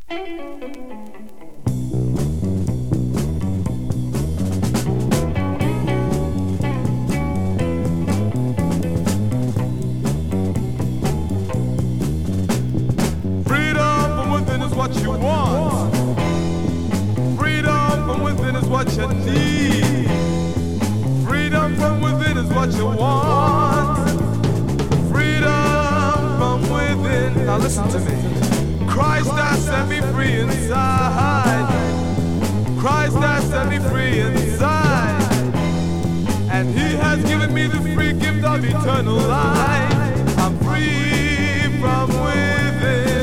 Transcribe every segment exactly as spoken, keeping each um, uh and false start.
What you want. Freedom from within is what you need. Freedom from within is what you want. Freedom from within. Now listen to me. Christ has set me free inside. Christ has set me free inside. And He has given me the free gift of eternal life. I'm free from within.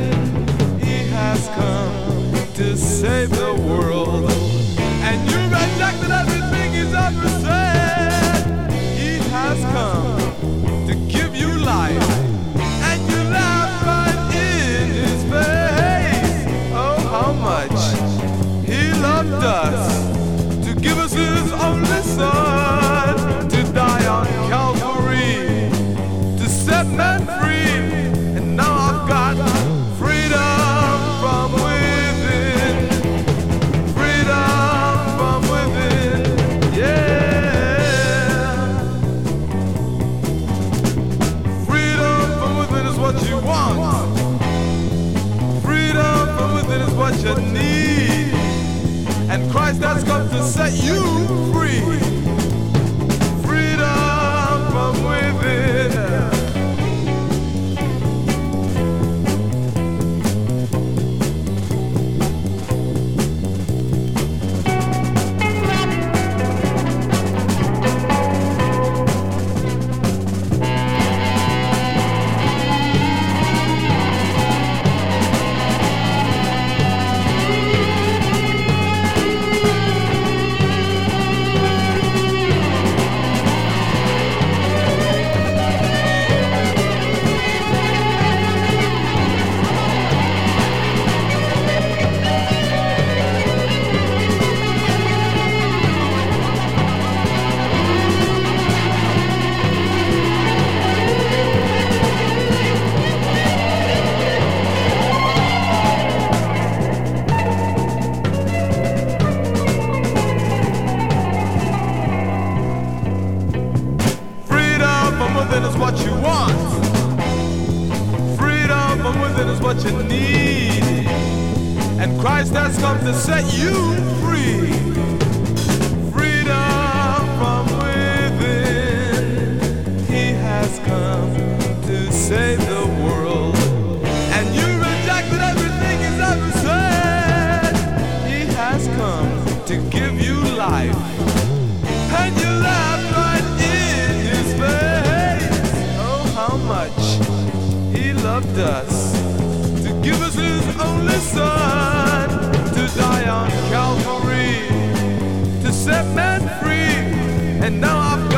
Come to save the world, and you rejected everything He's ever said. He has come to give you life, and you laugh right in His face. Oh, how much He loved us, to give us His only Son, to die on Calvary, to set men free. And now I've got freedom from within, freedom from within, yeah. Freedom from within is what you want. Freedom from within is what you need. And Christ has come to set you free. Freedom from within. Is what you want. Freedom from within is what you need. And Christ has come to set you free. Freedom from within. He has come to save the world. And you rejected everything He's ever said. He has come to give you life. And you laugh right in His face. How much He loved us, to give us His only Son, to die on Calvary, to set men free. And now I've